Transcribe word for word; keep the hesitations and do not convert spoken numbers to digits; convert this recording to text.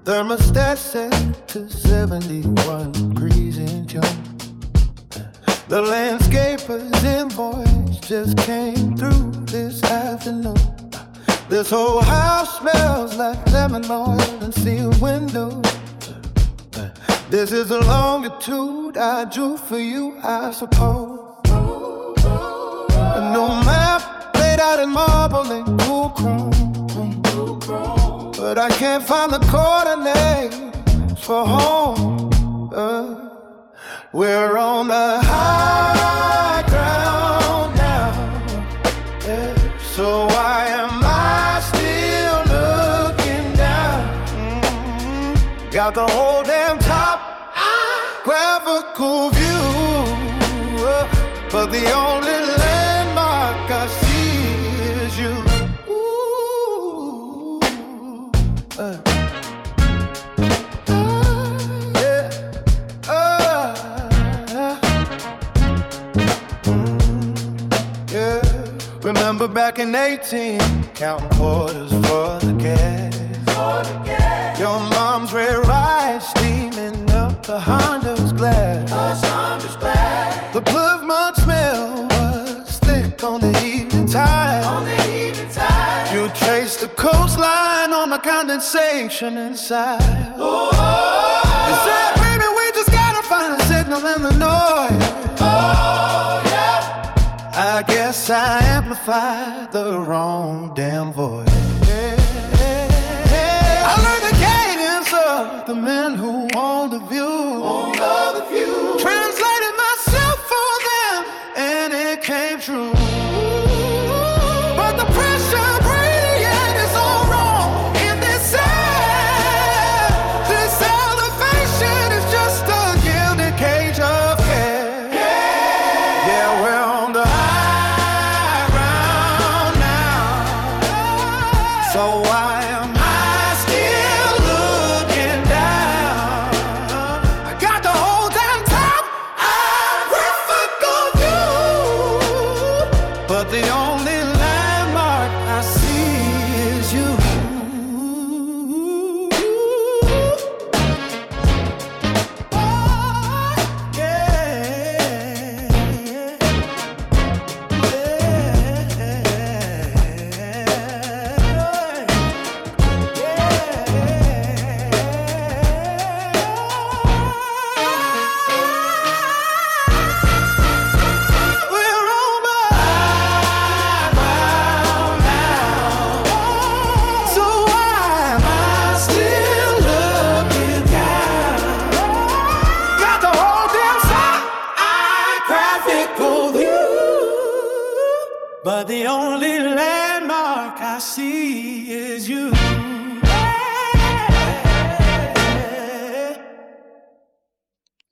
Thermostat set to seventy-one degrees in June. The landscaper's invoice just came through this afternoon. This whole house smells like lemon oil and sealed windows. This is the longitude I drew for you, I suppose. A new map laid out in marble and cool chrome. But I can't find the coordinates for home. uh, We're on the high ground now, yeah. So why am I still looking down? Mm-hmm. Got the whole damn top graphical view, uh, but the only landmark I see is you. Ooh, uh. Remember back in eighteen, counting quarters for the gas. For the gas. Your mom's red rice steaming up the Honda's glass. Honda's glass. The Plymouth mud smell was thick on the evening tide. On the evening tide. You traced the coastline on the condensation inside. Oh, you said, baby, we just gotta find a signal in the noise. Oh, I guess I amplified the wrong damn voice. Yeah, yeah, yeah. I learned the cadence of the men who own the view. Own the view. Translated myself for them, and it came true. But the pressure gradient is all wrong in this cell. This elevation is just a gilded cage of care. Yeah, yeah, we're on the so why am I still looking down? I got the whole damn top graphical view, but the only landmark I see is you. Oh, yeah, but the only landmark I see